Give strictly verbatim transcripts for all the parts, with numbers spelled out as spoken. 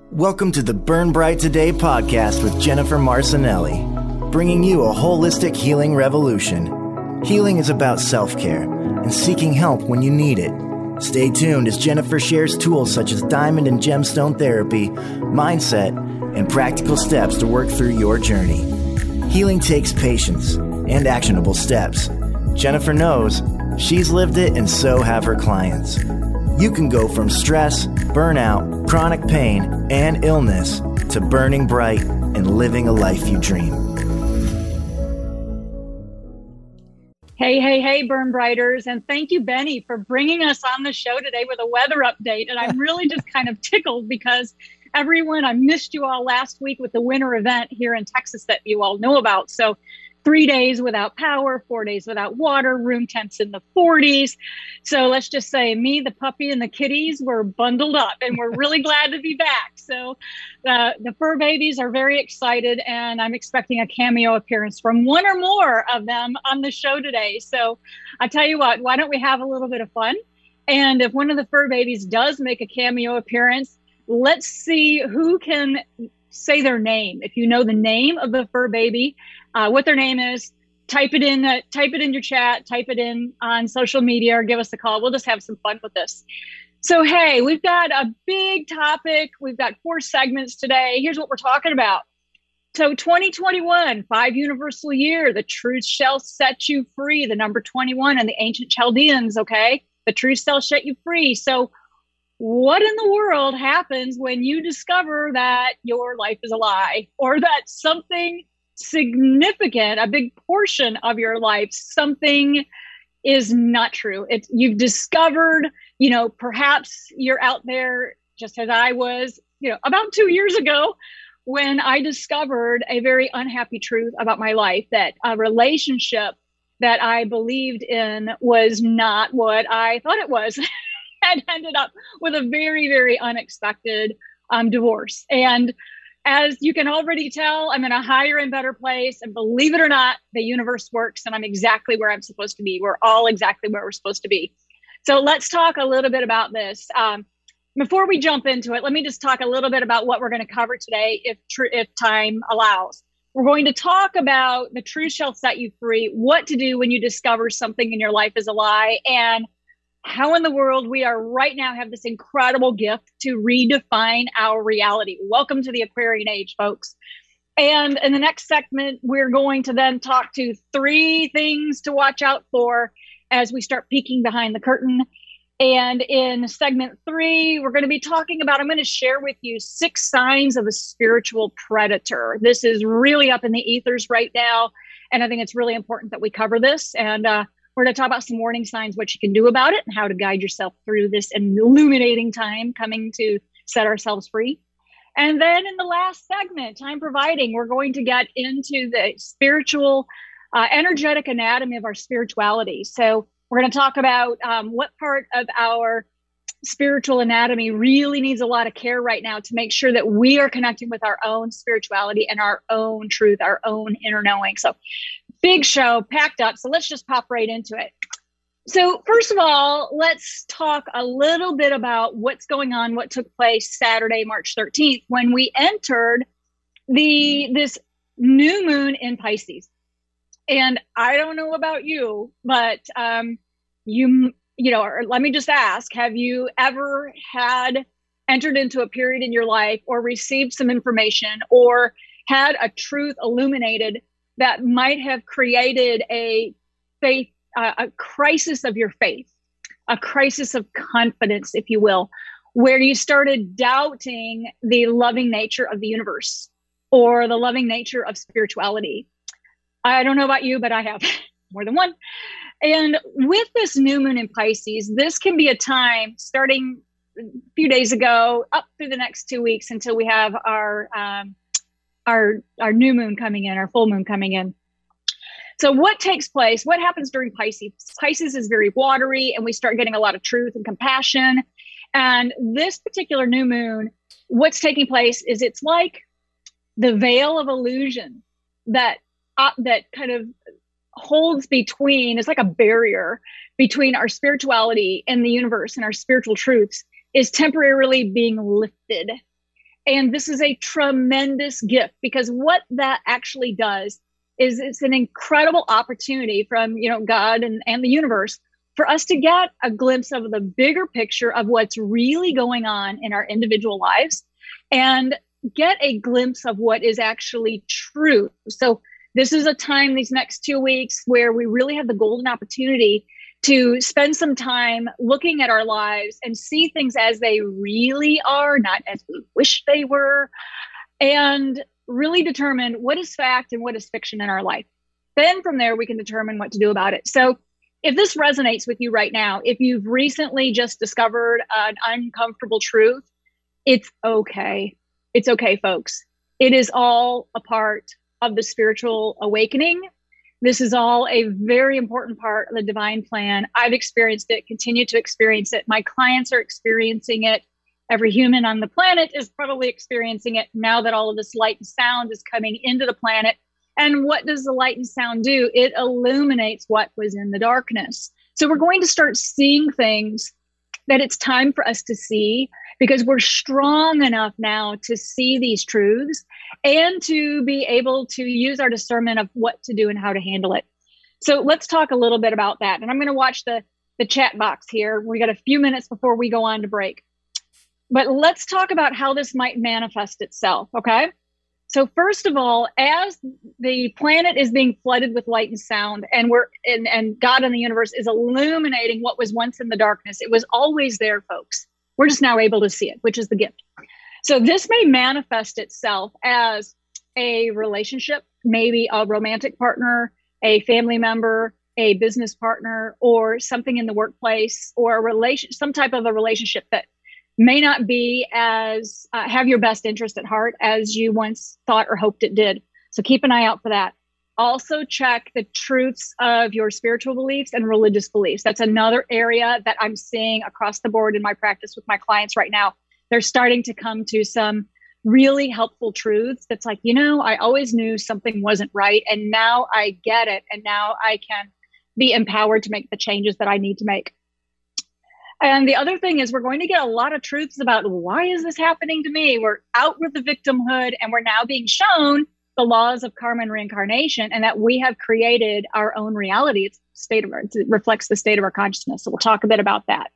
Welcome to the Burn Bright Today podcast with Jennifer Marcinelli, bringing you a holistic healing revolution. Healing is about self-care and seeking help when you need it. Stay tuned as Jennifer shares tools such as diamond and gemstone therapy, mindset, and practical steps to work through your journey. Healing takes patience and actionable steps. Jennifer knows, she's lived it, and so have her clients. You can go from stress, burnout, chronic pain, and illness to burning bright and living a life you dream. Hey, hey, hey, Burn Brighters. And thank you, Benny, for bringing us on the show today with a weather update. And I'm really just kind of tickled because everyone, I missed you all last week with the winter event here in Texas that you all know about. So three days without power, four days without water, room temps in the forties. So let's just say me, the puppy, and the kitties were bundled up, and we're really glad to be back. So uh, the fur babies are very excited, and I'm expecting a cameo appearance from one or more of them on the show today. So I tell you what, why don't we have a little bit of fun? And if one of the fur babies does make a cameo appearance, let's see who can say their name. If you know the name of the fur baby, uh, what their name is, type it in, uh, type it in your chat, type it in on social media, or give us a call. We'll just have some fun with this. So, hey, we've got a big topic. We've got four segments today. Here's what we're talking about. So twenty twenty-one, five universal year, the truth shall set you free, the number twenty-one and the ancient Chaldeans, okay? The truth shall set you free. So what in the world happens when you discover that your life is a lie, or that something significant, a big portion of your life, something is not true? It's, you've discovered, you know, perhaps you're out there just as I was, you know, about two years ago when I discovered a very unhappy truth about my life, that a relationship that I believed in was not what I thought it was. And ended up with a very, very unexpected um, divorce. And as you can already tell, I'm in a higher and better place. And believe it or not, the universe works, and I'm exactly where I'm supposed to be. We're all exactly where we're supposed to be. So let's talk a little bit about this. Um, before we jump into it, let me just talk a little bit about what we're going to cover today, if tr- if time allows. We're going to talk about the truth shall set you free, what to do when you discover something in your life is a lie, and how in the world we are right now have this incredible gift to redefine our reality. Welcome to the Aquarian age, folks. And in the next segment, we're going to then talk to three things to watch out for as we start peeking behind the curtain. And in segment three, we're going to be talking about, I'm going to share with you six signs of a spiritual predator. This is really up in the ethers right now, and I think it's really important that we cover this. And uh, we're going to talk about some warning signs, what you can do about it, and how to guide yourself through this illuminating time coming to set ourselves free. And then in the last segment, time providing, we're going to get into the spiritual, uh, energetic anatomy of our spirituality. So we're going to talk about um, what part of our spiritual anatomy really needs a lot of care right now to make sure that we are connecting with our own spirituality and our own truth, our own inner knowing. So big show, packed up. So let's just pop right into it. So first of all, let's talk a little bit about what's going on, what took place Saturday, March thirteenth, when we entered the this new moon in Pisces. And I don't know about you, but um, you, you know, or let me just ask, have you ever had entered into a period in your life or received some information or had a truth illuminated that might have created a faith, uh, a crisis of your faith, a crisis of confidence, if you will, where you started doubting the loving nature of the universe or the loving nature of spirituality? I don't know about you, but I have more than one. And with this new moon in Pisces, this can be a time starting a few days ago up through the next two weeks until we have our um, our our new moon coming in, our full moon coming in. So what takes place, what happens during Pisces? Pisces is very watery, and we start getting a lot of truth and compassion. And this particular new moon, what's taking place is it's like the veil of illusion that uh, that kind of holds between, it's like a barrier between our spirituality and the universe and our spiritual truths is temporarily being lifted. And this is a tremendous gift, because what that actually does is it's an incredible opportunity from, you know, God and, and the universe for us to get a glimpse of the bigger picture of what's really going on in our individual lives and get a glimpse of what is actually true. So this is a time, these next two weeks, where we really have the golden opportunity to spend some time looking at our lives and see things as they really are, not as we wish they were, and really determine what is fact and what is fiction in our life. Then from there, we can determine what to do about it. So if this resonates with you right now, if you've recently just discovered an uncomfortable truth, it's okay. It's okay, folks. It is all a part of the spiritual awakening. This is all a very important part of the divine plan. I've experienced it, continue to experience it. My clients are experiencing it. Every human on the planet is probably experiencing it now that all of this light and sound is coming into the planet. And what does the light and sound do? It illuminates what was in the darkness. So we're going to start seeing things that it's time for us to see, because we're strong enough now to see these truths and to be able to use our discernment of what to do and how to handle it. So let's talk a little bit about that. And I'm going to watch the, the chat box here. We got a few minutes before we go on to break. But let's talk about how this might manifest itself, okay? So first of all, as the planet is being flooded with light and sound, and we're and, and God in the universe is illuminating what was once in the darkness, it was always there, folks. We're just now able to see it, which is the gift. So this may manifest itself as a relationship, maybe a romantic partner, a family member, a business partner, or something in the workplace, or a relation, some type of a relationship that may not be as uh, have your best interest at heart as you once thought or hoped it did. So keep an eye out for that. Also check the truths of your spiritual beliefs and religious beliefs. That's another area that I'm seeing across the board in my practice with my clients right now. They're starting to come to some really helpful truths. That's like, you know, I always knew something wasn't right, and now I get it. And now I can be empowered to make the changes that I need to make. And the other thing is, we're going to get a lot of truths about, why is this happening to me? We're out with the victimhood, and we're now being shown the laws of karma and reincarnation, and that we have created our own reality. It's state of our, it reflects the state of our consciousness. So we'll talk a bit about that.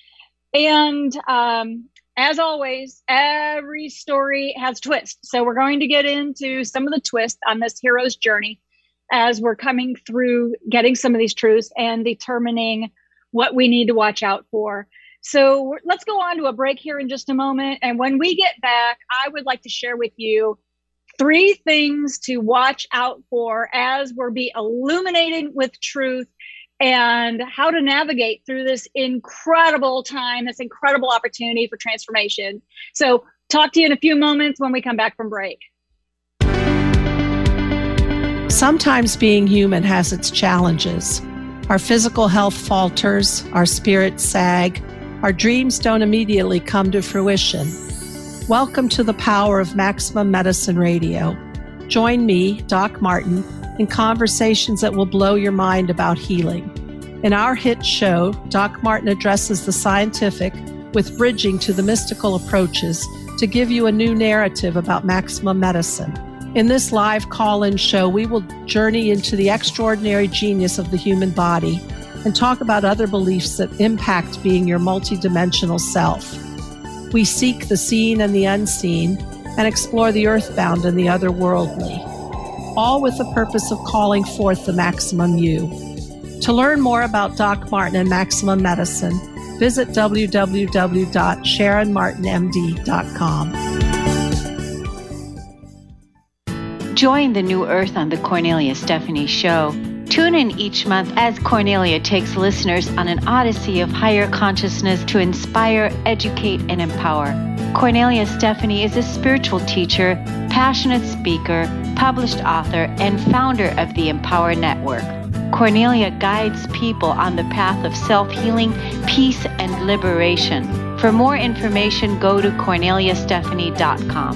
And um, as always, every story has twists. So we're going to get into some of the twists on this hero's journey as we're coming through, getting some of these truths and determining what we need to watch out for. So let's go on to a break here in just a moment. And when we get back, I would like to share with you three things to watch out for as we're being illuminated with truth, and how to navigate through this incredible time, this incredible opportunity for transformation. So talk to you in a few moments when we come back from break. Sometimes being human has its challenges. Our physical health falters, our spirits sag, our dreams don't immediately come to fruition. Welcome to the power of Maximum Medicine Radio. Join me, Doc Martin, in conversations that will blow your mind about healing. In our hit show, Doc Martin addresses the scientific with bridging to the mystical approaches to give you a new narrative about maximum medicine. In this live call-in show, we will journey into the extraordinary genius of the human body and talk about other beliefs that impact being your multidimensional self. We seek the seen and the unseen and explore the earthbound and the otherworldly, all with the purpose of calling forth the maximum you. To learn more about Doc Martin and Maximum Medicine, visit w w w dot sharon martin m d dot com. Join the New Earth on the Cornelia Stephanie Show. Tune in each month as Cornelia takes listeners on an odyssey of higher consciousness to inspire, educate, and empower. Cornelia Stephanie is a spiritual teacher, passionate speaker, published author, and founder of the Empower Network. Cornelia guides people on the path of self-healing, peace, and liberation. For more information, go to cornelia stephanie dot com.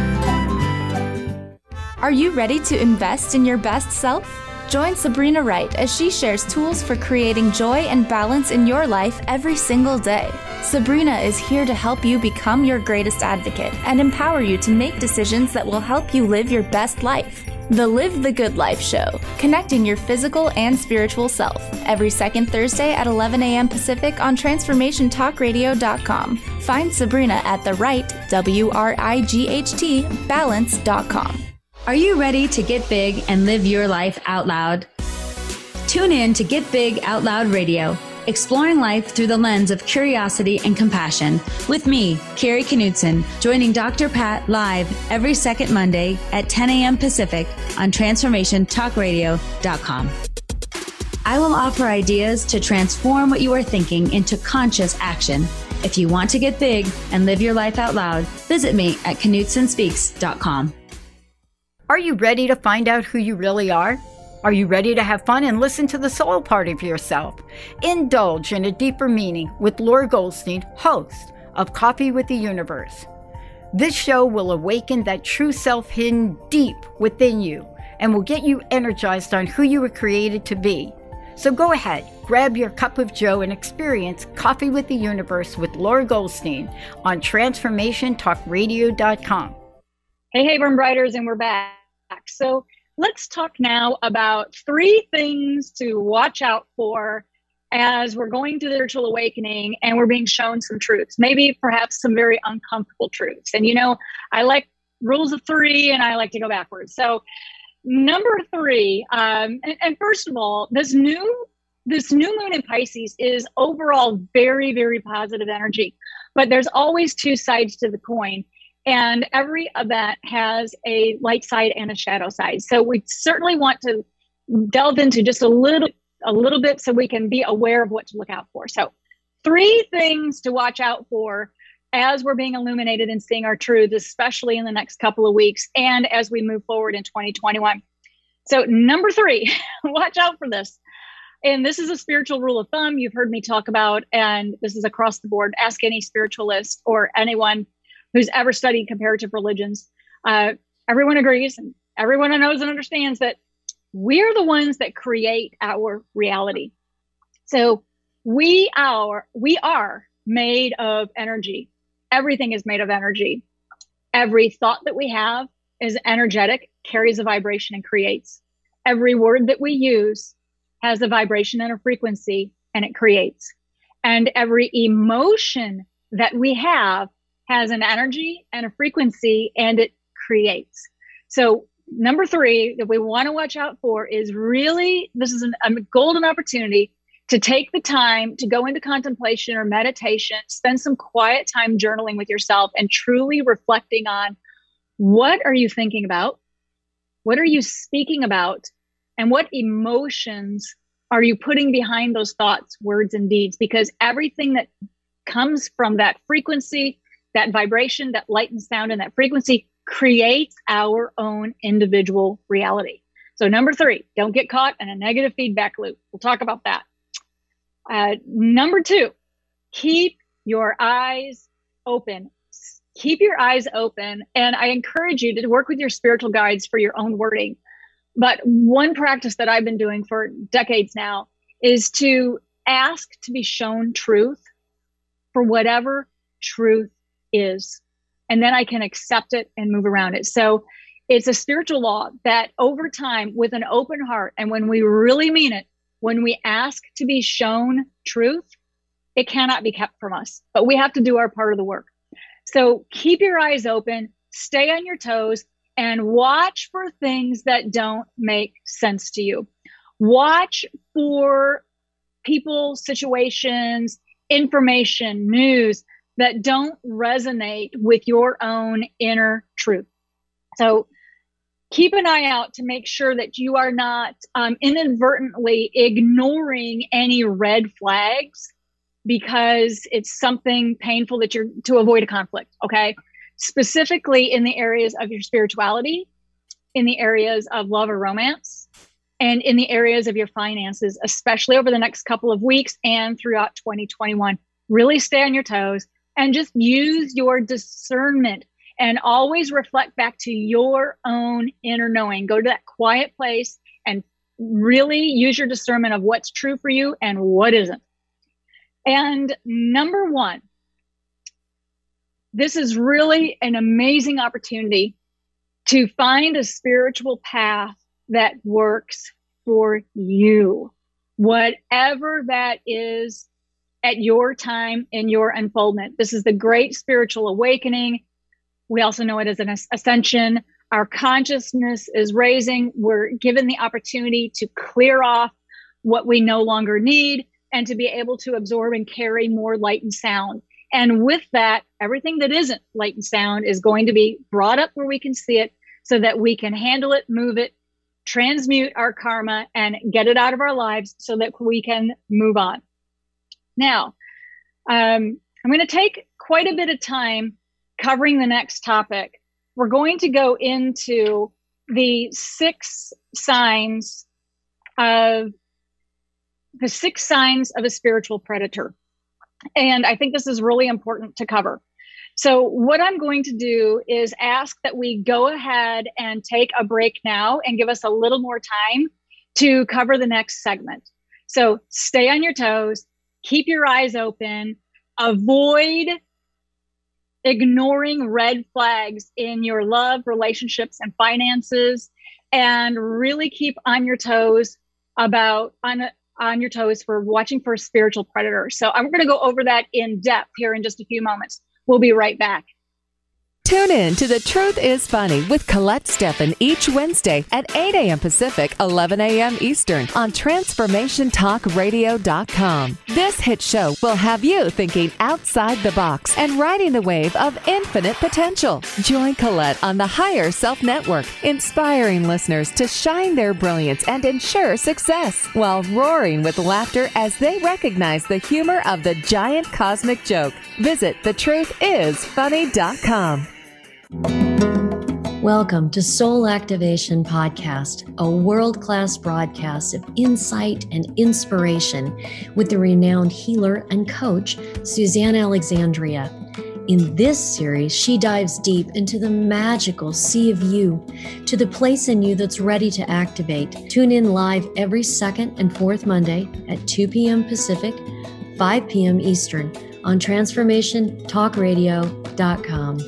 Are you ready to invest in your best self? Join Sabrina Wright as she shares tools for creating joy and balance in your life every single day. Sabrina is here to help you become your greatest advocate and empower you to make decisions that will help you live your best life. The Live the Good Life Show, connecting your physical and spiritual self, every second Thursday at eleven a.m. Pacific on transformation talk radio dot com. Find Sabrina at the right, W R I G H T, balance dot com. Are you ready to get big and live your life out loud? Tune in to Get Big Out Loud Radio, exploring life through the lens of curiosity and compassion, with me, Carrie Knudsen, joining Doctor Pat live every second Monday at ten a.m. Pacific on transformation talk radio dot com. I will offer ideas to transform what you are thinking into conscious action. If you want to get big and live your life out loud, visit me at knudsen speaks dot com. Are you ready to find out who you really are? Are you ready to have fun and listen to the soul part of yourself? Indulge in a deeper meaning with Laura Goldstein, host of Coffee with the Universe. This show will awaken that true self hidden deep within you and will get you energized on who you were created to be. So go ahead, grab your cup of joe and experience Coffee with the Universe with Laura Goldstein on transformation talk radio dot com. Hey, hey, Burn Brighters, and we're back. So let's talk now about three things to watch out for as we're going through the spiritual awakening and we're being shown some truths, maybe perhaps some very uncomfortable truths. And, you know, I like rules of three and I like to go backwards. So number three, um, and, and first of all, this new, this new moon in Pisces is overall very, very positive energy, but there's always two sides to the coin. And every event has a light side and a shadow side. So we certainly want to delve into just a little, a little bit so we can be aware of what to look out for. So three things to watch out for as we're being illuminated and seeing our truths, especially in the next couple of weeks and as we move forward in twenty twenty-one. So number three, watch out for this. And this is a spiritual rule of thumb you've heard me talk about, and this is across the board. Ask any spiritualist or anyone who's ever studied comparative religions. Uh, everyone agrees, and everyone knows and understands that we're the ones that create our reality. So we are, we are made of energy. Everything is made of energy. Every thought that we have is energetic, carries a vibration, and creates. Every word that we use has a vibration and a frequency, and it creates. And every emotion that we have has an energy and a frequency, and it creates. So number three that we want to watch out for is really, this is an, a golden opportunity to take the time to go into contemplation or meditation, spend some quiet time journaling with yourself and truly reflecting on what are you thinking about? What are you speaking about? And what emotions are you putting behind those thoughts, words, and deeds? Because everything that comes from that frequency, that vibration, that light and sound, and that frequency creates our own individual reality. So number three, don't get caught in a negative feedback loop. We'll talk about that. Uh, number two, keep your eyes open. Keep your eyes open. And I encourage you to work with your spiritual guides for your own wording. But one practice that I've been doing for decades now is to ask to be shown truth for whatever truth is. And then I can accept it and move around it. So it's a spiritual law that over time, with an open heart, and when we really mean it, when we ask to be shown truth, it cannot be kept from us. But we have to do our part of the work. So keep your eyes open, stay on your toes, and watch for things that don't make sense to you. Watch for people, situations, information, news that don't resonate with your own inner truth. So keep an eye out to make sure that you are not um, inadvertently ignoring any red flags because it's something painful that you're to avoid a conflict, okay? Specifically in the areas of your spirituality, in the areas of love or romance, and in the areas of your finances, especially over the next couple of weeks and throughout twenty twenty-one. Really stay on your toes and just use your discernment and always reflect back to your own inner knowing. Go to that quiet place and really use your discernment of what's true for you and what isn't. And number one, this is really an amazing opportunity to find a spiritual path that works for you, whatever that is at your time in your unfoldment. This is the great spiritual awakening. We also know it as an ascension. Our consciousness is raising. We're given the opportunity to clear off what we no longer need and to be able to absorb and carry more light and sound. And with that, everything that isn't light and sound is going to be brought up where we can see it so that we can handle it, move it, transmute our karma, and get it out of our lives so that we can move on. Now, um, I'm going to take quite a bit of time covering the next topic. We're going to go into the six signs of the six signs of a spiritual predator. And I think this is really important to cover. So what I'm going to do is ask that we go ahead and take a break now and give us a little more time to cover the next segment. So stay on your toes, keep your eyes open, avoid ignoring red flags in your love, relationships, and finances, and really keep on your toes about on on your toes for watching for a spiritual predator. So I'm going to go over that in depth here in just a few moments. We'll be right back. Tune in to The Truth is Funny with Colette Steffen each Wednesday at eight a.m. Pacific, eleven a.m. Eastern on Transformation Talk Radio dot com. This hit show will have you thinking outside the box and riding the wave of infinite potential. Join Colette on the Higher Self Network, inspiring listeners to shine their brilliance and ensure success while roaring with laughter as they recognize the humor of the giant cosmic joke. Visit the truth is funny dot com. Welcome to Soul Activation Podcast, a world-class broadcast of insight and inspiration with the renowned healer and coach, Suzanne Alexandria. In this series, she dives deep into the magical sea of you, to the place in you that's ready to activate. Tune in live every second and fourth Monday at two p.m. Pacific, five p.m. Eastern on Transformation Talk Radio dot com.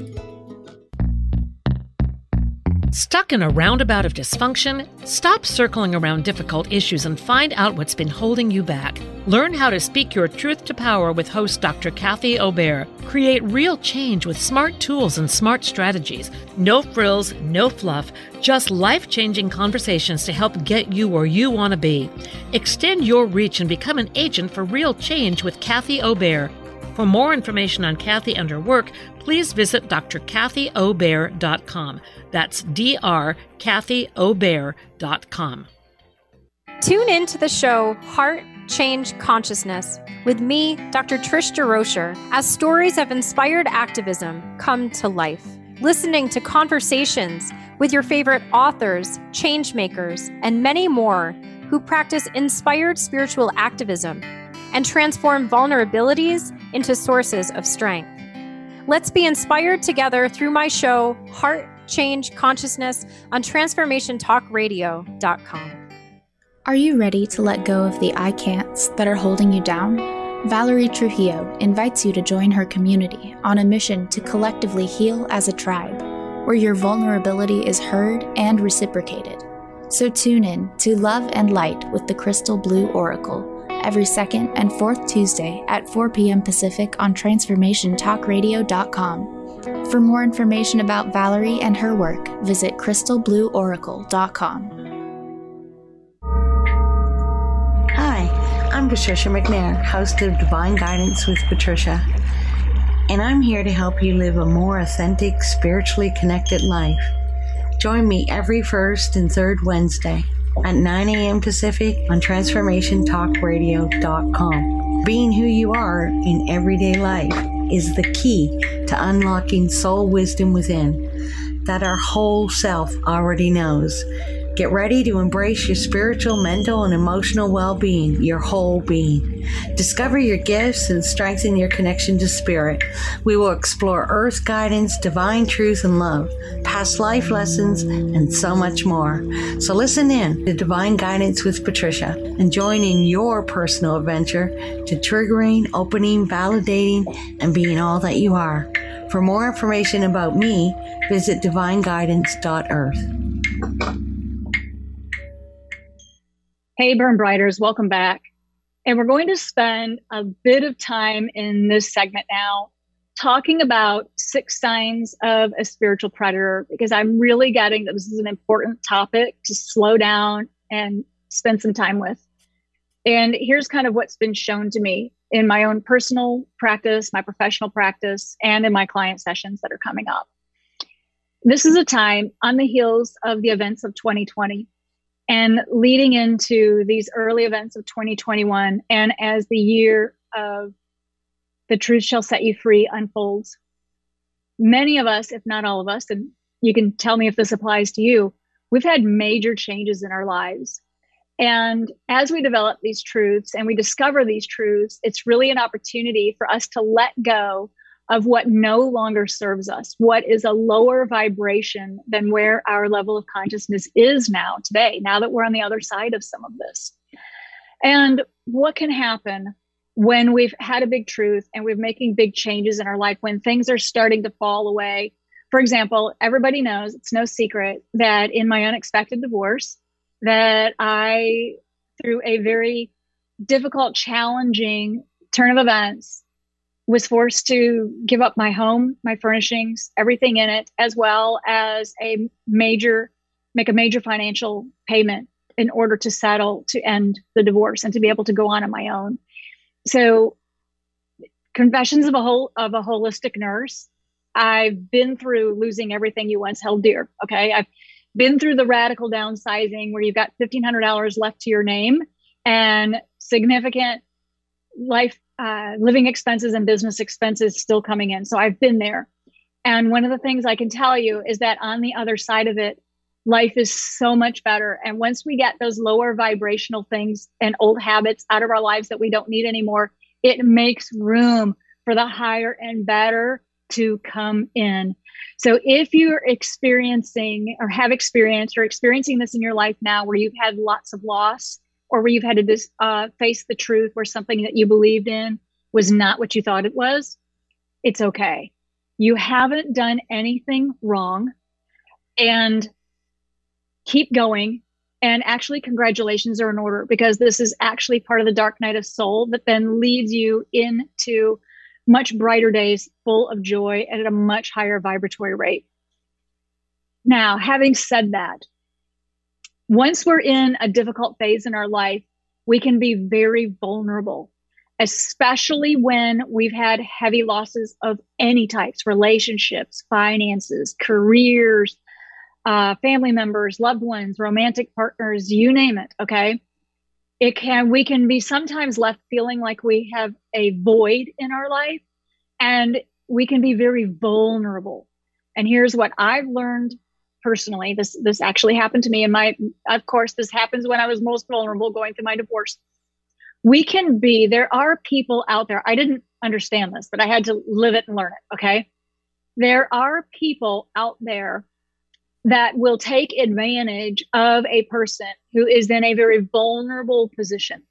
Stuck in a roundabout of dysfunction? Stop circling around difficult issues and find out what's been holding you back. Learn how to speak your truth to power with host Doctor Kathy Obear. Create real change with smart tools and smart strategies. No frills, no fluff, just life-changing conversations to help get you where you want to be. Extend your reach and become an agent for real change with Kathy Obear. For more information on Kathy and her work, please visit D R Kathy Obear dot com. That's D R Kathy Obear dot com. Tune in to the show Heart Change Consciousness with me, Doctor Trish DeRocher, as stories of inspired activism come to life. Listening to conversations with your favorite authors, change makers, and many more who practice inspired spiritual activism and transform vulnerabilities into sources of strength. Let's be inspired together through my show, Heart Change Consciousness, on Transformation Talk Radio dot com. Are you ready to let go of the I can'ts that are holding you down? Valerie Trujillo invites you to join her community on a mission to collectively heal as a tribe, where your vulnerability is heard and reciprocated. So tune in to Love and Light with the Crystal Blue Oracle every second and fourth Tuesday at four p.m. Pacific on Transformation Talk Radio dot com. For more information about Valerie and her work, visit Crystal Blue Oracle dot com. Hi, I'm Patricia McNair, host of Divine Guidance with Patricia, and I'm here to help you live a more authentic, spiritually connected life. Join me every first and third Wednesday at nine a.m. Pacific on Transformation Talk Radio dot com. Being who you are in everyday life is the key to unlocking soul wisdom within that our whole self already knows. Get ready to embrace your spiritual, mental, and emotional well-being, your whole being. Discover your gifts and strengthen your connection to spirit. We will explore earth guidance, divine truth and love, past life lessons, and so much more. So listen in to Divine Guidance with Patricia and join in your personal adventure to triggering, opening, validating, and being all that you are. For more information about me, visit divine guidance dot earth. Hey, Burn Brighters, welcome back. And we're going to spend a bit of time in this segment now talking about six signs of a spiritual predator, because I'm really getting that this is an important topic to slow down and spend some time with. And here's kind of what's been shown to me in my own personal practice, my professional practice, and in my client sessions that are coming up. This is a time on the heels of the events of twenty twenty and leading into these early events of twenty twenty-one. And as the year of The Truth Shall Set You Free unfolds, many of us, if not all of us, and you can tell me if this applies to you, we've had major changes in our lives. And as we develop these truths and we discover these truths, it's really an opportunity for us to let go of what no longer serves us, what is a lower vibration than where our level of consciousness is now today, now that we're on the other side of some of this. And what can happen when we've had a big truth and we're making big changes in our life, when things are starting to fall away. For example, everybody knows, it's no secret, that in my unexpected divorce, that I, through a very difficult, challenging turn of events, was forced to give up my home, my furnishings, everything in it, as well as a major, make a major financial payment in order to settle, to end the divorce and to be able to go on on my own. So, confessions of a whole of a holistic nurse. I've been through losing everything you once held dear. Okay. I've been through the radical downsizing where you've got fifteen hundred dollars left to your name and significant life, uh, living expenses and business expenses still coming in. So I've been there. And one of the things I can tell you is that on the other side of it, life is so much better. And once we get those lower vibrational things and old habits out of our lives that we don't need anymore, it makes room for the higher and better to come in. So if you're experiencing or have experienced or experiencing this in your life now, where you've had lots of loss, or where you've had to dis, uh, face the truth, where something that you believed in was not what you thought it was, it's okay. You haven't done anything wrong, and keep going. And actually, congratulations are in order, because this is actually part of the dark night of soul that then leads you into much brighter days full of joy and at a much higher vibratory rate. Now, having said that, once we're in a difficult phase in our life, we can be very vulnerable, especially when we've had heavy losses of any types: relationships, finances, careers, uh, family members, loved ones, romantic partners, you name it. Okay. It can, we can be sometimes left feeling like we have a void in our life, and we can be very vulnerable. And here's what I've learned personally. This, this actually happened to me in my, of course, this happens when I was most vulnerable going through my divorce. We can be, there are people out there, I didn't understand this, but I had to live it and learn it. Okay. There are people out there that will take advantage of a person who is in a very vulnerable position,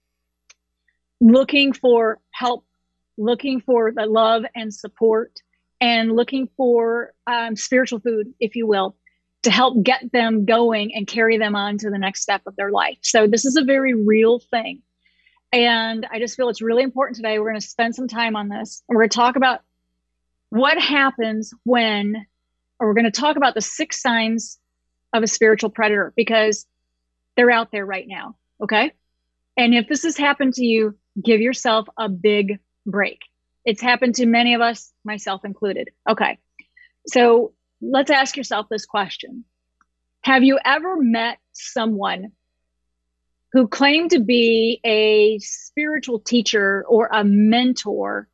looking for help, looking for the love and support, and looking for um, spiritual food, if you will, to help get them going and carry them on to the next step of their life. So this is a very real thing. And I just feel it's really important today. We're going to spend some time on this, and we're going to talk about what happens when, or we're going to talk about the six signs of a spiritual predator, because they're out there right now. Okay. And if this has happened to you, give yourself a big break. It's happened to many of us, myself included. Okay. So let's ask yourself this question. Have you ever met someone who claimed to be a spiritual teacher or a mentor,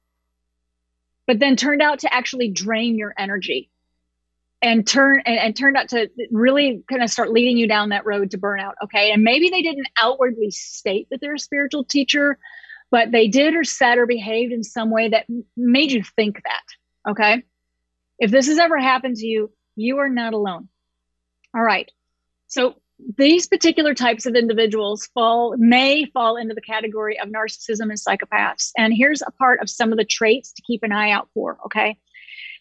but then turned out to actually drain your energy and turn and, and turned out to really kind of start leading you down that road to burnout? Okay. And maybe they didn't outwardly state that they're a spiritual teacher, but they did or said or behaved in some way that made you think that. Okay. If this has ever happened to you, you are not alone. All right. So these particular types of individuals fall, may fall into the category of narcissism and psychopaths. And here's a part of some of the traits to keep an eye out for. Okay.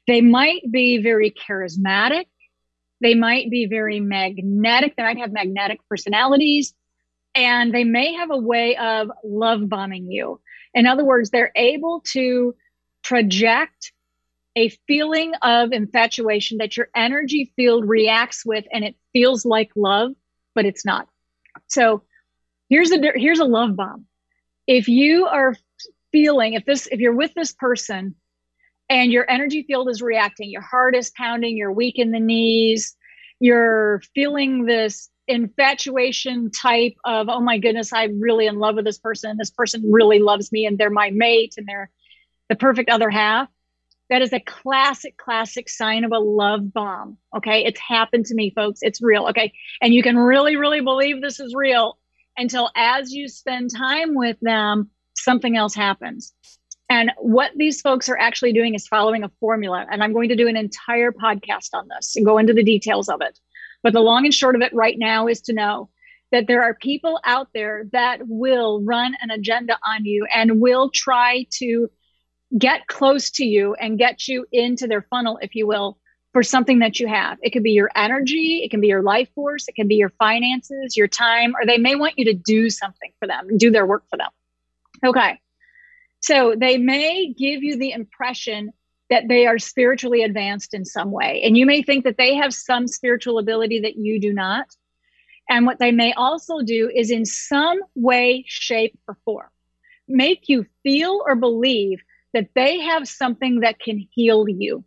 They might be very charismatic. They might be very magnetic. They might have magnetic personalities. And they may have a way of love bombing you. In other words, they're able to project a feeling of infatuation that your energy field reacts with, and it feels like love, but it's not. So here's a here's a love bomb. If you are feeling, if this, if you're with this person and your energy field is reacting, your heart is pounding, you're weak in the knees, you're feeling this infatuation type of, oh my goodness, I'm really in love with this person. This person really loves me and they're my mate and they're the perfect other half. That is a classic, classic sign of a love bomb. Okay. It's happened to me, folks. It's real. Okay. And you can really, really believe this is real until as you spend time with them, something else happens. And what these folks are actually doing is following a formula. And I'm going to do an entire podcast on this and go into the details of it. But the long and short of it right now is to know that there are people out there that will run an agenda on you and will try to get close to you and get you into their funnel, if you will, for something that you have. It could be your energy, it can be your life force, it can be your finances, your time, or they may want you to do something for them, do their work for them. Okay. So they may give you the impression that they are spiritually advanced in some way. And you may think that they have some spiritual ability that you do not. And what they may also do is in some way, shape, or form, make you feel or believe that they have something that can heal you.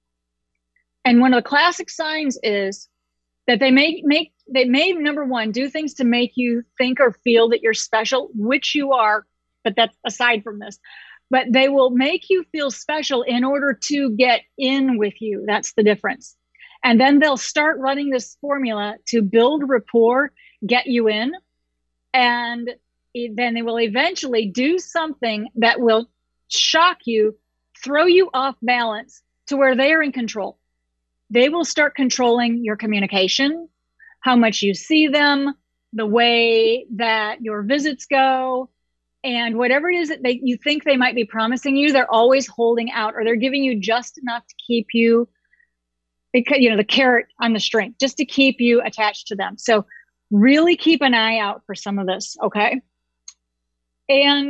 And one of the classic signs is that they may make, they may, number one, do things to make you think or feel that you're special, which you are, but that's aside from this. But they will make you feel special in order to get in with you. That's the difference. And then they'll start running this formula to build rapport, get you in, and then they will eventually do something that will shock you, throw you off balance to where they are in control. They will start controlling your communication, how much you see them, the way that your visits go, and whatever it is that they, you think they might be promising you, they're always holding out, or they're giving you just enough to keep you, you know, the carrot on the string, just to keep you attached to them. So really keep an eye out for some of this, okay? And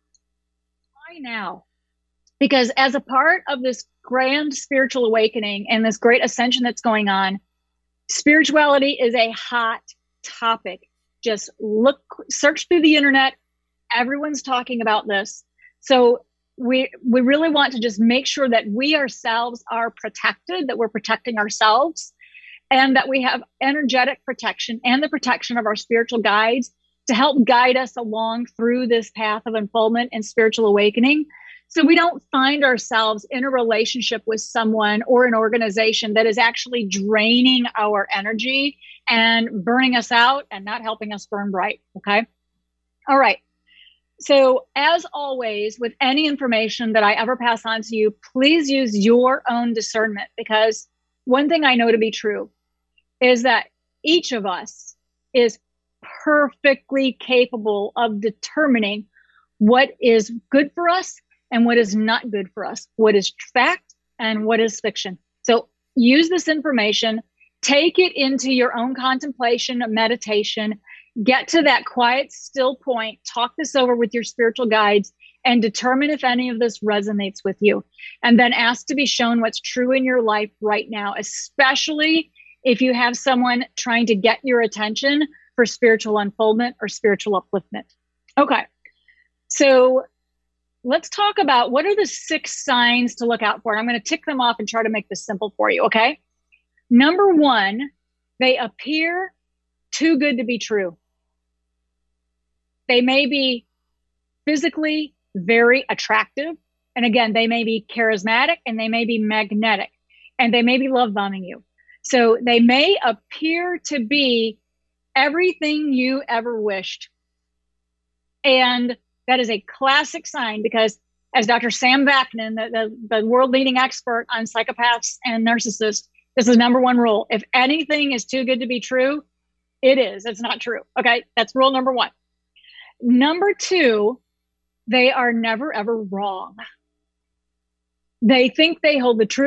why now? Because as a part of this grand spiritual awakening and this great ascension that's going on, spirituality is a hot topic. Just look, search through the internet. Everyone's talking about this. So we we really want to just make sure that we ourselves are protected, that we're protecting ourselves, and that we have energetic protection and the protection of our spiritual guides to help guide us along through this path of unfoldment and spiritual awakening. So we don't find ourselves in a relationship with someone or an organization that is actually draining our energy and burning us out and not helping us burn bright. Okay. All right. So as always, with any information that I ever pass on to you, please use your own discernment, because one thing I know to be true is that each of us is perfectly capable of determining what is good for us and what is not good for us, what is fact and what is fiction. So use this information, take it into your own contemplation, meditation, get to that quiet, still point, talk this over with your spiritual guides, and determine if any of this resonates with you. And then ask to be shown what's true in your life right now, especially if you have someone trying to get your attention for spiritual unfoldment or spiritual upliftment. Okay, so let's talk about what are the six signs to look out for. And I'm going to tick them off and try to make this simple for you, okay? Number one, they appear too good to be true. They may be physically very attractive. And again, they may be charismatic and they may be magnetic and they may be love bombing you. So they may appear to be everything you ever wished. And that is a classic sign, because as Doctor Sam Vaknin, the, the, the world leading expert on psychopaths and narcissists, this is number one rule. If anything is too good to be true, it is. It's not true. Okay. That's rule number one. Number two, they are never, ever wrong. They think they hold the truth.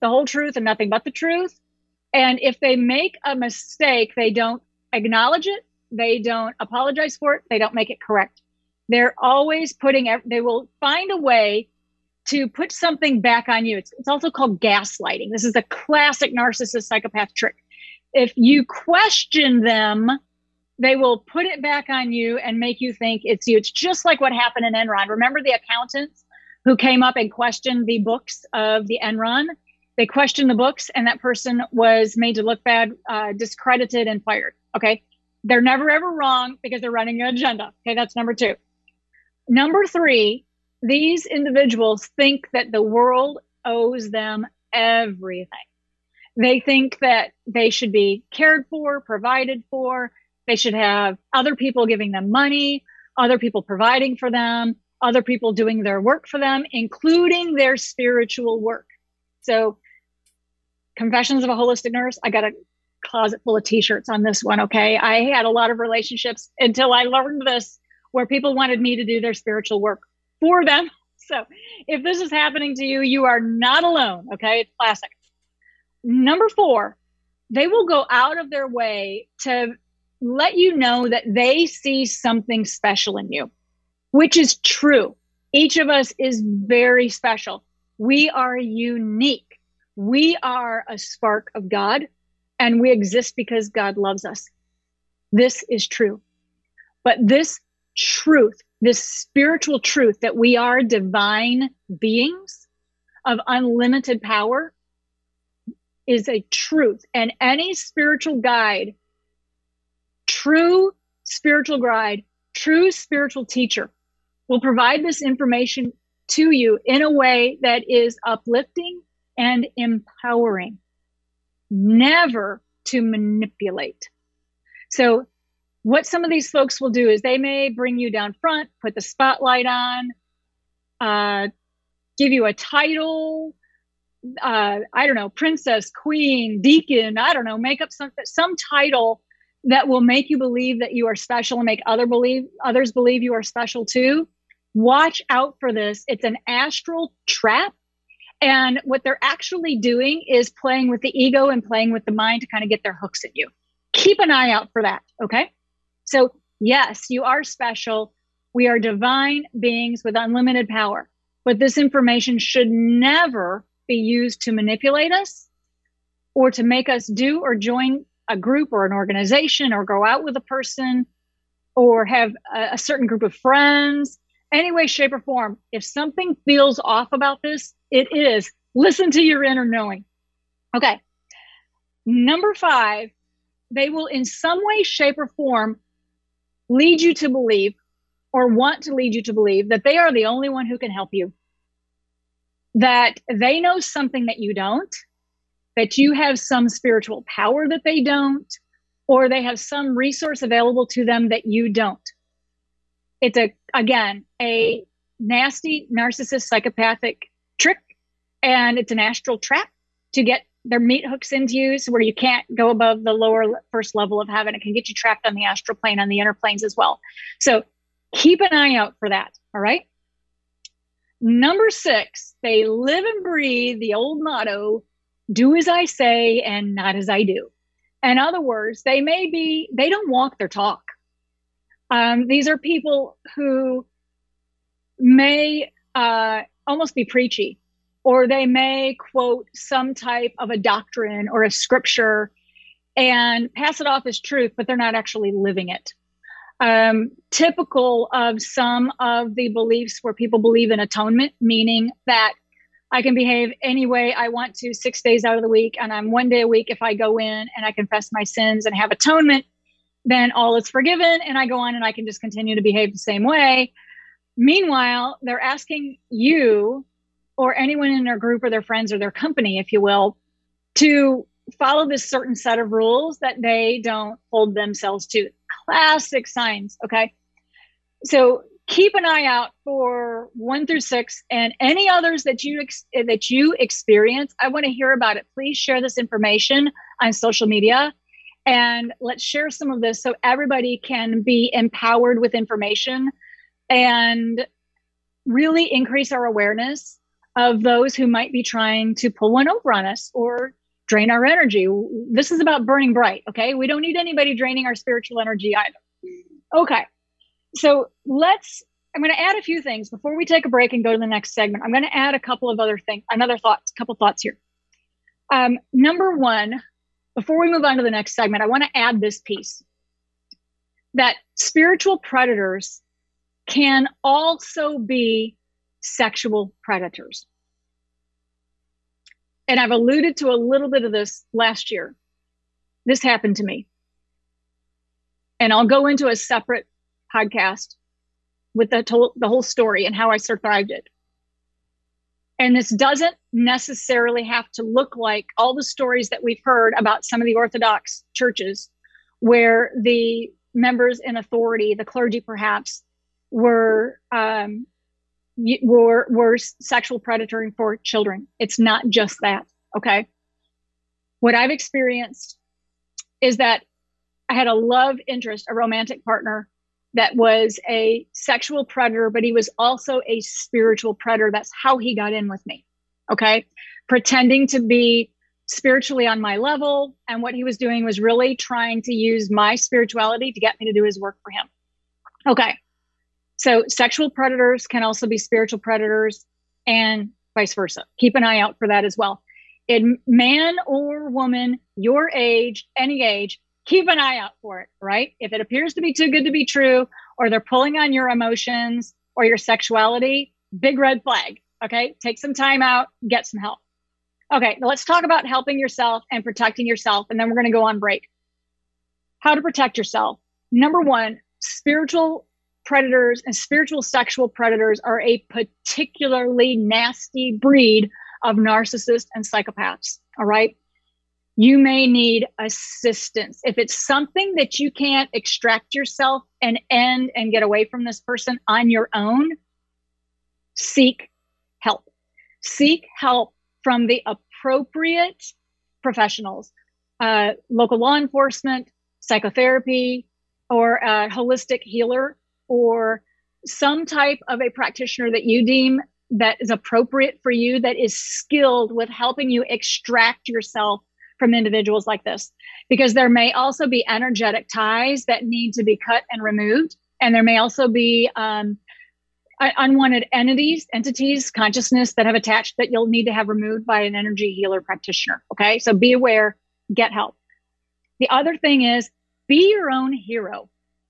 the whole truth and nothing but the truth. And if they make a mistake, they don't acknowledge it. They don't apologize for it. They don't make it correct. They're always putting, they will find a way to put something back on you. It's, it's also called gaslighting. This is a classic narcissist psychopath trick. If you question them, they will put it back on you and make you think it's you. It's just like what happened in Enron. Remember the accountants who came up and questioned the books of the Enron? They questioned the books, and that person was made to look bad, uh, discredited, and fired. Okay. They're never, ever wrong because they're running an agenda. Okay. That's number two. Number three, these individuals think that the world owes them everything. They think that they should be cared for, provided for. They should have other people giving them money, other people providing for them, other people doing their work for them, including their spiritual work. So, Confessions of a Holistic Nurse, I got a closet full of t-shirts on this one, okay? I had a lot of relationships until I learned this, where people wanted me to do their spiritual work for them. So if this is happening to you, you are not alone, okay? It's classic. Number four, they will go out of their way to let you know that they see something special in you, which is true. Each of us is very special. We are unique. We are a spark of God, and we exist because God loves us. This is true. But this truth, this spiritual truth that we are divine beings of unlimited power, is a truth. And any spiritual guide, true spiritual guide, true spiritual teacher will provide this information to you in a way that is uplifting and empowering, never to manipulate. So what some of these folks will do is they may bring you down front, put the spotlight on, uh, give you a title, uh, I don't know, princess, queen, deacon, I don't know, make up some, some title that will make you believe that you are special and make other believe others believe you are special too. Watch out for this. It's an astral trap. And what they're actually doing is playing with the ego and playing with the mind to kind of get their hooks at you. Keep an eye out for that, okay? So yes, you are special. We are divine beings with unlimited power. But this information should never be used to manipulate us or to make us do or join a group or an organization or go out with a person or have a, a certain group of friends. Any way, shape, or form. If something feels off about this, it is. Listen to your inner knowing. Okay. Number five, they will in some way, shape, or form lead you to believe or want to lead you to believe that they are the only one who can help you. That they know something that you don't, that you have some spiritual power that they don't, or they have some resource available to them that you don't. It's a, again, a nasty narcissist psychopathic trick, and it's an astral trap to get their meat hooks into you, so where you can't go above the lower first level of heaven. It can get you trapped on the astral plane, on the inner planes as well. So keep an eye out for that. All right. Number six, they live and breathe the old motto, do as I say and not as I do. In other words, they may be, they don't walk their talk. Um, these are people who may uh, almost be preachy, or they may quote some type of a doctrine or a scripture and pass it off as truth, but they're not actually living it. Um, typical of some of the beliefs where people believe in atonement, meaning that I can behave any way I want to six days out of the week, and I'm one day a week if I go in and I confess my sins and have atonement, then all is forgiven and I go on and I can just continue to behave the same way. Meanwhile, they're asking you or anyone in their group or their friends or their company, if you will, to follow this certain set of rules that they don't hold themselves to. Classic signs, okay? So keep an eye out for one through six and any others that you ex- that you experience. I want to hear about it. Please share this information on social media. And let's share some of this so everybody can be empowered with information and really increase our awareness of those who might be trying to pull one over on us or drain our energy. This is about burning bright, okay? We don't need anybody draining our spiritual energy either. Okay, so let's, I'm going to add a few things before we take a break and go to the next segment. I'm going to add a couple of other things, another thoughts, a couple thoughts here. Um, number one, before we move on to the next segment, I want to add this piece, that spiritual predators can also be sexual predators. And I've alluded to a little bit of this last year. This happened to me. And I'll go into a separate podcast with the, to- the whole story and how I survived it. And this doesn't necessarily have to look like all the stories that we've heard about some of the Orthodox churches where the members in authority, the clergy perhaps, were um, were were sexual predatory for children. It's not just that, okay? What I've experienced is that I had a love interest, a romantic partner that was a sexual predator, but he was also a spiritual predator. That's how he got in with me, okay? Pretending to be spiritually on my level. And what he was doing was really trying to use my spirituality to get me to do his work for him. Okay. So sexual predators can also be spiritual predators and vice versa. Keep an eye out for that as well. In man or woman, your age, any age, keep an eye out for it, right? If it appears to be too good to be true, or they're pulling on your emotions or your sexuality, big red flag, okay? Take some time out, get some help. Okay, now let's talk about helping yourself and protecting yourself, and then we're going to go on break. How to protect yourself. Number one, spiritual predators and spiritual sexual predators are a particularly nasty breed of narcissists and psychopaths, all right? You may need assistance. If it's something that you can't extract yourself and end and get away from this person on your own, seek help. Seek help from the appropriate professionals, uh, local law enforcement, psychotherapy, or a holistic healer, or some type of a practitioner that you deem that is appropriate for you, that is skilled with helping you extract yourself from individuals like this. Because there may also be energetic ties that need to be cut and removed. And there may also be um, unwanted entities, entities, consciousness that have attached that you'll need to have removed by an energy healer practitioner. Okay, so be aware, get help. The other thing is, be your own hero.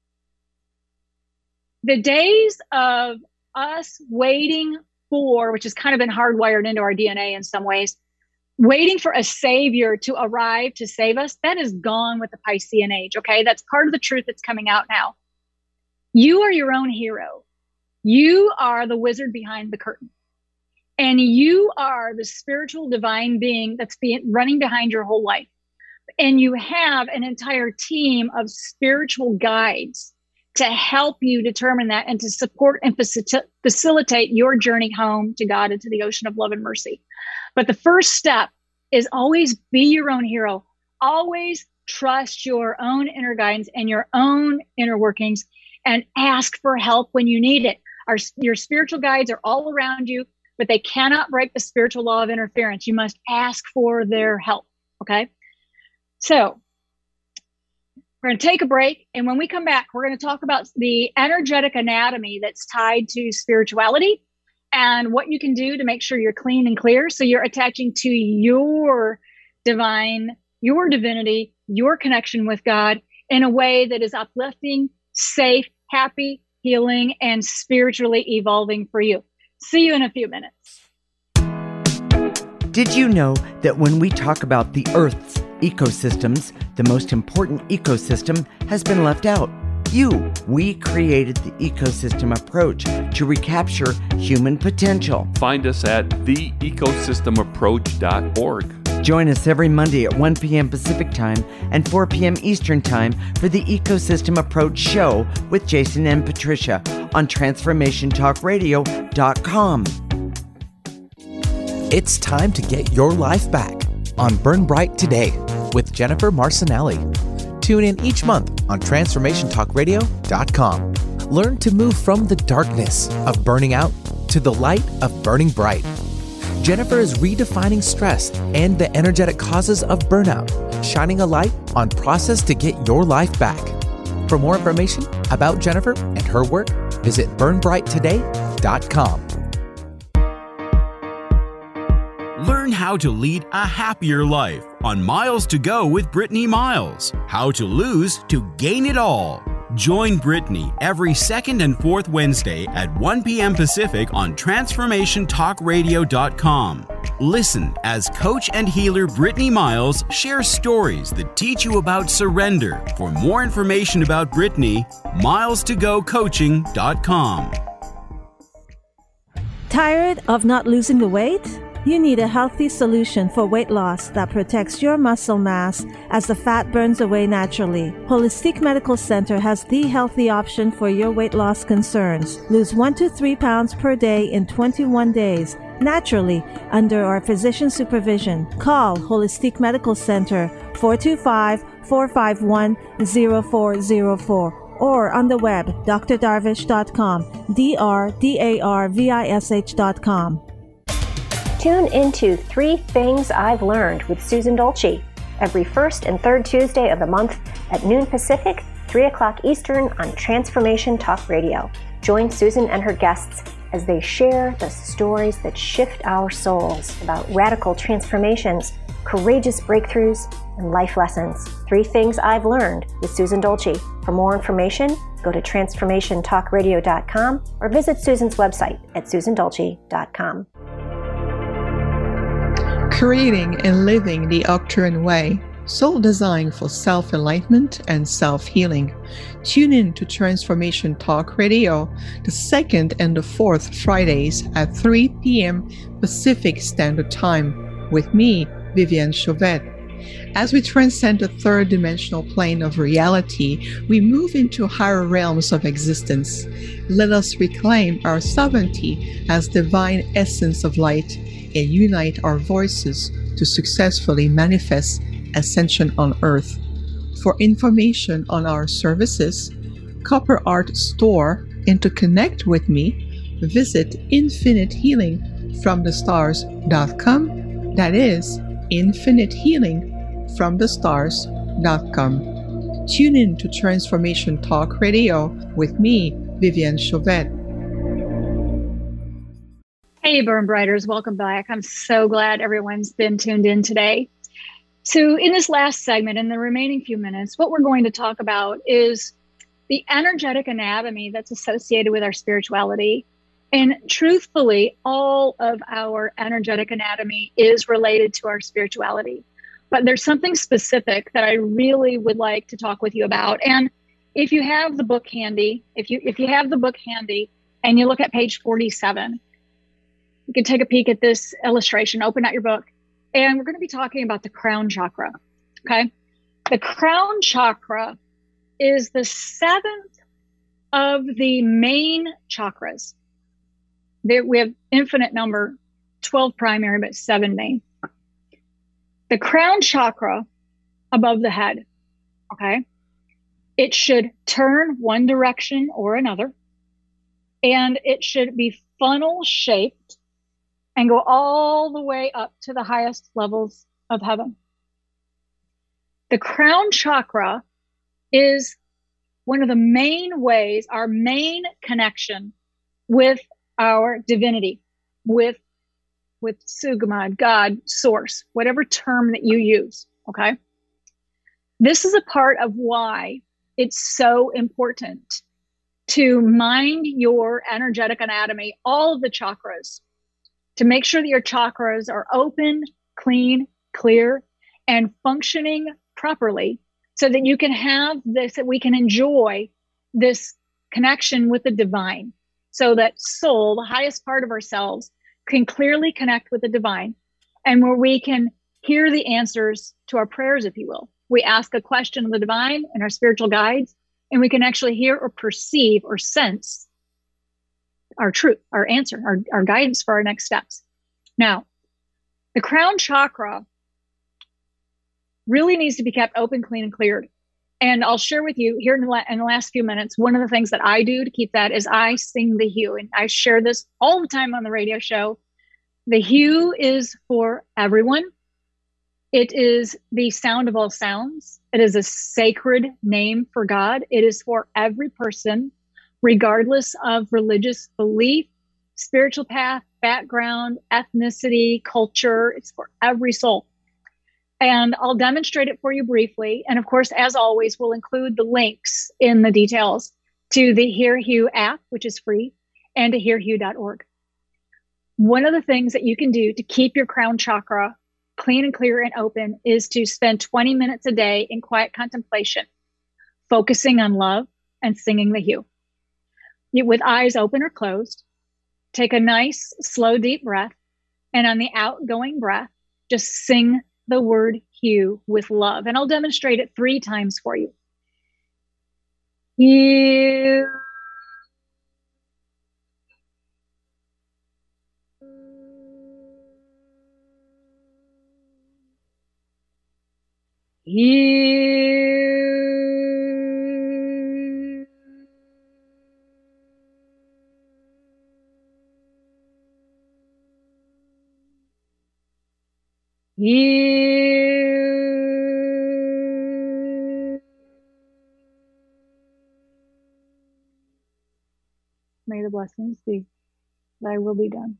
The days of us waiting for, which has kind of been hardwired into our D N A in some ways, waiting for a savior to arrive to save us, that is gone with the Piscean age, okay? That's part of the truth that's coming out now. You are your own hero. You are the wizard behind the curtain. And you are the spiritual divine being that's being, running behind your whole life. And you have an entire team of spiritual guides to help you determine that and to support and facil- facilitate your journey home to God and to the ocean of love and mercy. But the first step is always be your own hero. Always trust your own inner guidance and your own inner workings, and ask for help when you need it. Our, your spiritual guides are all around you, but they cannot break the spiritual law of interference. You must ask for their help, okay? So we're going to take a break, and when we come back, we're going to talk about the energetic anatomy that's tied to spirituality and what you can do to make sure you're clean and clear, so you're attaching to your divine, your divinity, your connection with God in a way that is uplifting, safe, happy, healing, and spiritually evolving for you. See you in a few minutes. Did you know that when we talk about the Earth's ecosystems, the most important ecosystem has been left out? You. We created the ecosystem approach to recapture human potential. Find us at the ecosystem approach dot org. Join us every Monday at one p.m. Pacific Time and four p.m. Eastern Time for the Ecosystem Approach Show with Jason and Patricia on transformation talk radio dot com. It's time to get your life back on Burn Bright Today with Jennifer Marcinelli. Tune in each month on transformation talk radio dot com. Learn to move from the darkness of burning out to the light of burning bright. Jennifer is redefining stress and the energetic causes of burnout, shining a light on process to get your life back. For more information about Jennifer and her work, visit burn bright today dot com. Learn how to lead a happier life on Miles to Go with Brittany Miles. How to lose to gain it all. Join Brittany every second and fourth Wednesday at one p.m. Pacific on transformation talk radio dot com. Listen as coach and healer Brittany Miles shares stories that teach you about surrender. For more information about Brittany, miles to go coaching dot com. Tired of not losing the weight? You need a healthy solution for weight loss that protects your muscle mass as the fat burns away naturally. Holistic Medical Center has the healthy option for your weight loss concerns. Lose one to three pounds per day in twenty-one days, naturally, under our physician supervision. Call Holistic Medical Center four two five, four five one, zero four zero four or on the web, d r darvish dot com, D R D A R V I S H dot com. Tune into Three Things I've Learned with Susan Dolce every first and third Tuesday of the month at noon Pacific, three o'clock Eastern on Transformation Talk Radio. Join Susan and her guests as they share the stories that shift our souls about radical transformations, courageous breakthroughs, and life lessons. Three Things I've Learned with Susan Dolce. For more information, go to transformation talk radio dot com or visit Susan's website at susan dolce dot com. Creating and living the Octurian way, soul design for self-enlightenment and self-healing. Tune in to Transformation Talk Radio the second and the fourth Fridays at three p.m. Pacific Standard Time with me, Vivienne Chauvette. As we transcend the third dimensional plane of reality, we move into higher realms of existence. Let us reclaim our sovereignty as divine essence of light and unite our voices to successfully manifest ascension on Earth. For information on our services, Copper Art Store, and to connect with me, visit infinite healing from the stars dot com. That is infinite healing from the stars dot com. Tune in to Transformation Talk Radio with me, Vivienne Chauvette. Hey, Burn Brighters, welcome back. I'm so glad everyone's been tuned in today. So in this last segment, in the remaining few minutes, what we're going to talk about is the energetic anatomy that's associated with our spirituality. And truthfully, all of our energetic anatomy is related to our spirituality. But there's something specific that I really would like to talk with you about. And if you have the book handy, if you if you have the book handy and you look at page forty-seven, you can take a peek at this illustration, open out your book, and we're going to be talking about the crown chakra, okay? The crown chakra is the seventh of the main chakras. There, we have infinite number, twelve primary, but seven main. The crown chakra above the head, okay? It should turn one direction or another, and it should be funnel-shaped and go all the way up to the highest levels of heaven. The crown chakra is one of the main ways, our main connection with our divinity, with, with Sugama, God, source, whatever term that you use, okay? This is a part of why it's so important to mind your energetic anatomy, all of the chakras, to make sure that your chakras are open, clean, clear, and functioning properly so that you can have this, that we can enjoy this connection with the divine, so that soul, the highest part of ourselves, can clearly connect with the divine, and where we can hear the answers to our prayers, if you will. We ask a question of the divine and our spiritual guides, and we can actually hear or perceive or sense our truth, our answer, our, our guidance for our next steps. Now, the crown chakra really needs to be kept open, clean, and cleared. And I'll share with you here in the, la- in the last few minutes, one of the things that I do to keep that is I sing the hue. And I share this all the time on the radio show. The hue is for everyone. It is the sound of all sounds. It is a sacred name for God. It is for every person, regardless of religious belief, spiritual path, background, ethnicity, culture. It's for every soul. And I'll demonstrate it for you briefly. And of course, as always, we'll include the links in the details to the Hear Hue app, which is free, and to hear hue dot org. One of the things that you can do to keep your crown chakra clean and clear and open is to spend twenty minutes a day in quiet contemplation, focusing on love and singing the hue. With eyes open or closed, take a nice, slow, deep breath, and on the outgoing breath, just sing the word hue with love. And I'll demonstrate it three times for you. Hue. Hue. Hue. May the blessings be. Thy will be done.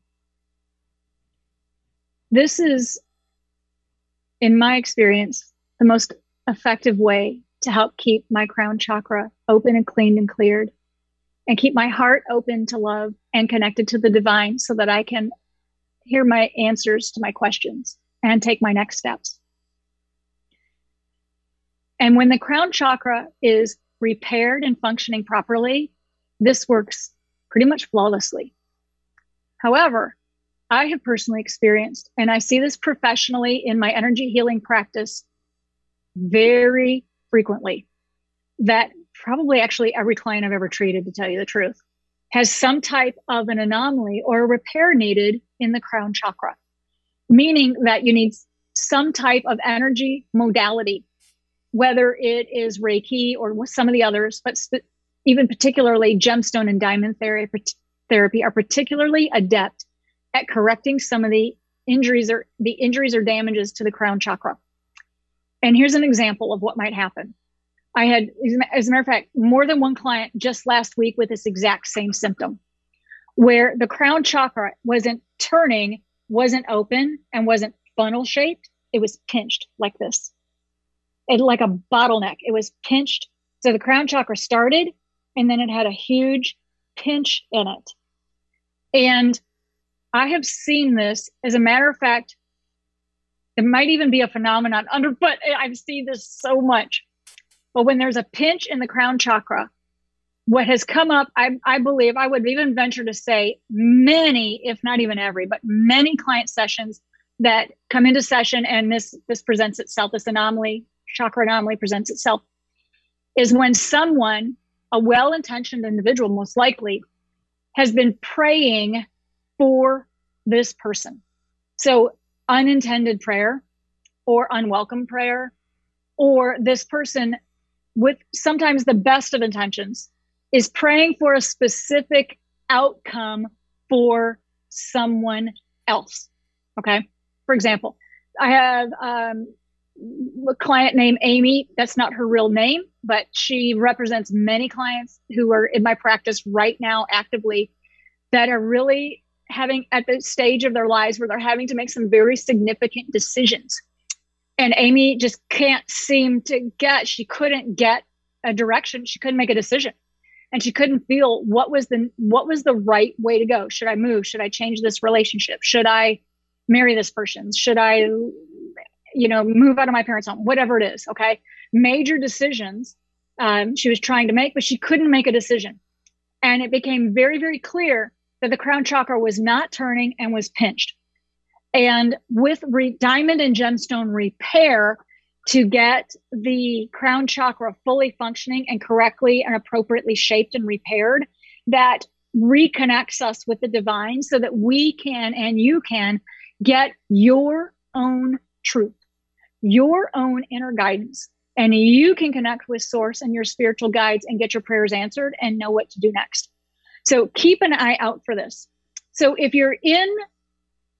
This is, in my experience, the most effective way to help keep my crown chakra open and cleaned and cleared, and keep my heart open to love and connected to the divine so that I can hear my answers to my questions and take my next steps. And when the crown chakra is repaired and functioning properly, this works pretty much flawlessly. However, I have personally experienced, and I see this professionally in my energy healing practice very frequently, that probably actually every client I've ever treated, to tell you the truth, has some type of an anomaly or a repair needed in the crown chakra, meaning that you need some type of energy modality, whether it is Reiki or some of the others, but sp- even particularly gemstone and diamond therapy, therapy are particularly adept at correcting some of the injuries or the injuries or damages to the crown chakra. And here's an example of what might happen. I had, as a matter of fact, more than one client just last week with this exact same symptom, where the crown chakra wasn't turning, wasn't open, and wasn't funnel shaped. It was pinched like this. It like a bottleneck. It was pinched. So the crown chakra started, and then it had a huge pinch in it. And I have seen this, as a matter of fact, it might even be a phenomenon under, but I've seen this so much. But when there's a pinch in the crown chakra, what has come up, I, I believe, I would even venture to say many, if not even every, but many client sessions that come into session and this, this presents itself, this anomaly, chakra anomaly presents itself, is when someone, a well-intentioned individual most likely, has been praying for this person. So unintended prayer or unwelcome prayer, or this person with sometimes the best of intentions is praying for a specific outcome for someone else. Okay. For example, I have um, a client named Amy. That's not her real name, but she represents many clients who are in my practice right now actively that are really having at the stage of their lives where they're having to make some very significant decisions. And Amy just can't seem to get, she couldn't get a direction. She couldn't make a decision. And she couldn't feel what was the, what was the right way to go. Should I move? Should I change this relationship? Should I marry this person? Should I, you know, move out of my parents' home? Whatever it is. Okay. Major decisions um, she was trying to make, but she couldn't make a decision. And it became very, very clear that the crown chakra was not turning and was pinched. And with re- diamond and gemstone repair, to get the crown chakra fully functioning and correctly and appropriately shaped and repaired, that reconnects us with the divine so that we can and you can get your own truth, your own inner guidance, and you can connect with source and your spiritual guides and get your prayers answered and know what to do next. So keep an eye out for this. So if you're in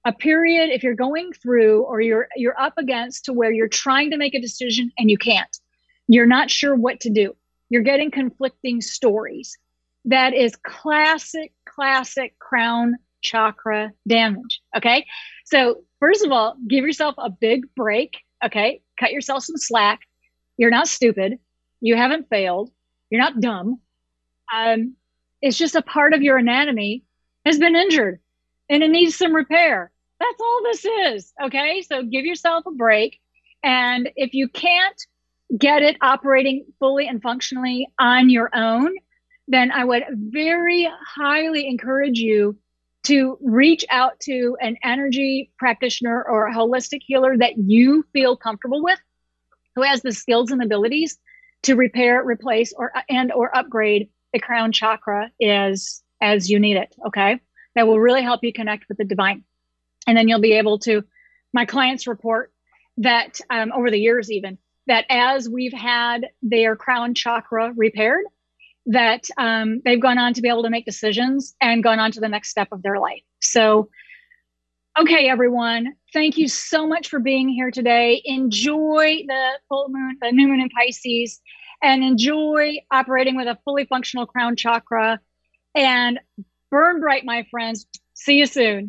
a period, if you're going through or you're you're up against to where you're trying to make a decision and you can't, you're not sure what to do, you're getting conflicting stories, that is classic, classic crown chakra damage. Okay. So first of all, give yourself a big break. Okay. Cut yourself some slack. You're not stupid. You haven't failed. You're not dumb. Um, it's just a part of your anatomy has been injured and it needs some repair. That's all this is. Okay. So give yourself a break. And if you can't get it operating fully and functionally on your own, then I would very highly encourage you to reach out to an energy practitioner or a holistic healer that you feel comfortable with, who has the skills and abilities to repair, replace, or and or upgrade the crown chakra as as you need it. Okay, that will really help you connect with the divine, and then you'll be able to. My clients report that um, over the years, even that as we've had their crown chakra repaired, that um, they've gone on to be able to make decisions and gone on to the next step of their life. So, okay, everyone, thank you so much for being here today. Enjoy the full moon, the new moon in Pisces, and enjoy operating with a fully functional crown chakra. And burn bright, my friends. See you soon.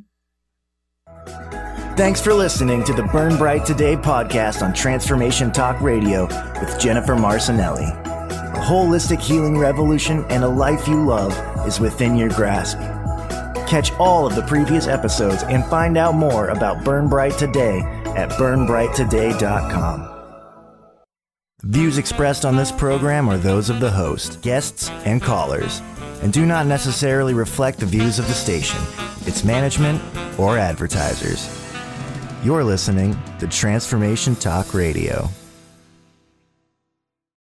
Thanks for listening to the Burn Bright Today podcast on Transformation Talk Radio with Jennifer Marcinelli. A holistic healing revolution and a life you love is within your grasp. Catch all of the previous episodes and find out more about Burn Bright Today at burn bright today dot com. Views expressed on this program are those of the host, guests, and callers, and do not necessarily reflect the views of the station, its management, or advertisers. You're listening to Transformation Talk Radio.